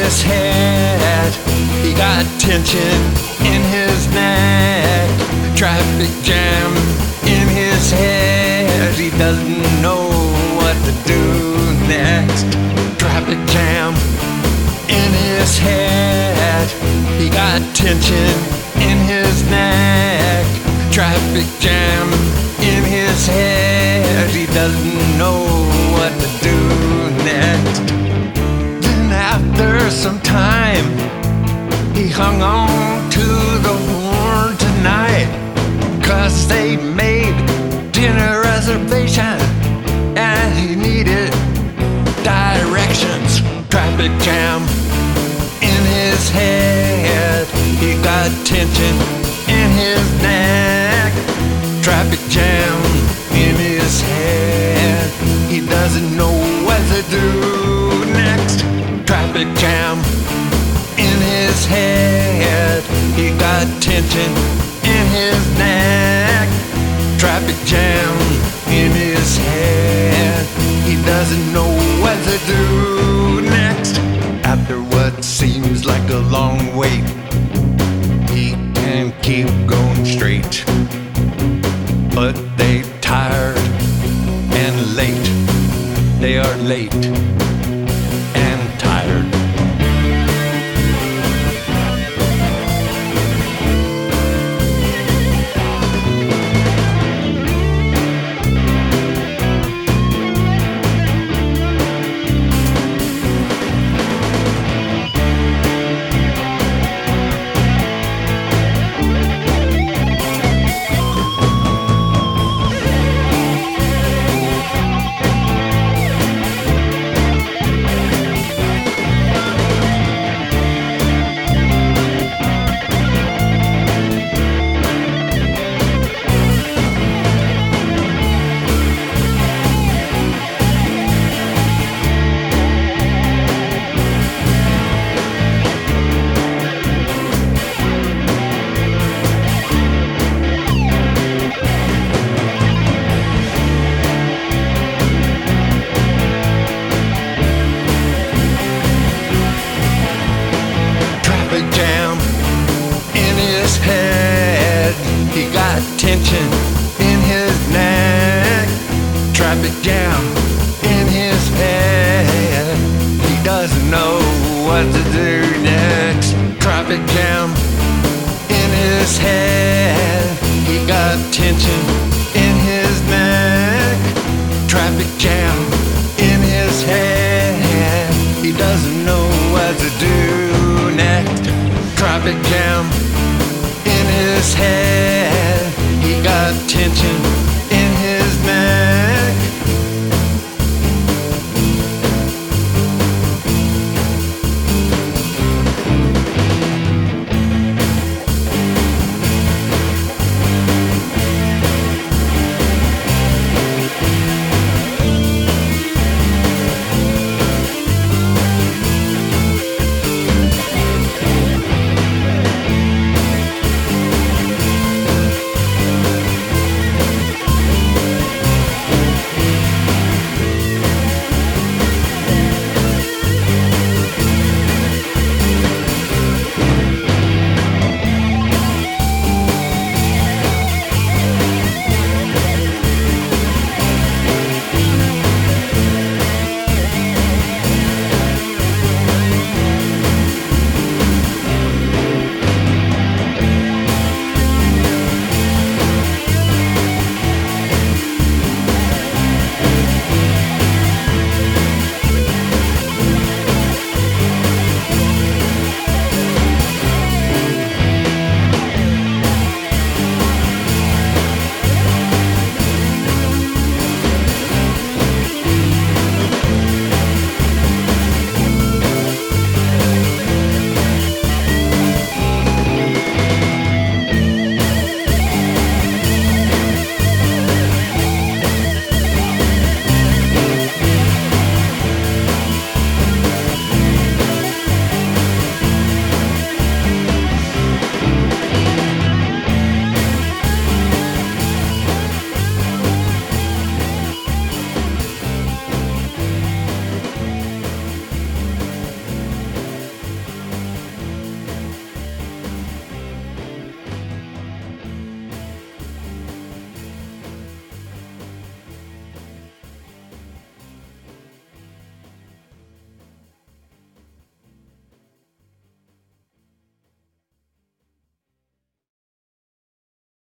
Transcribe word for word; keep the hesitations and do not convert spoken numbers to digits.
his head. He got tension in his neck. Traffic jam in his head. He doesn't know what to do next. Traffic jam in his head. He got tension in his neck. Traffic jam in his head. He doesn't know what to do next. Then after some time, he hung on to the horn tonight, 'cause they made dinner reservation and he needed directions. Traffic jam in his head. He got tension in his neck. Traffic jam in his head. He doesn't know what to do next. Traffic jam in his head. He got tension in his neck. Traffic jam in his head. He doesn't know what to do next. After what seems like a long wait, he can keep going straight. But they tired and late. They are late and tired. He got tension in his neck. Traffic jam in his head. He doesn't know what to do next. Traffic jam in his head. He got tension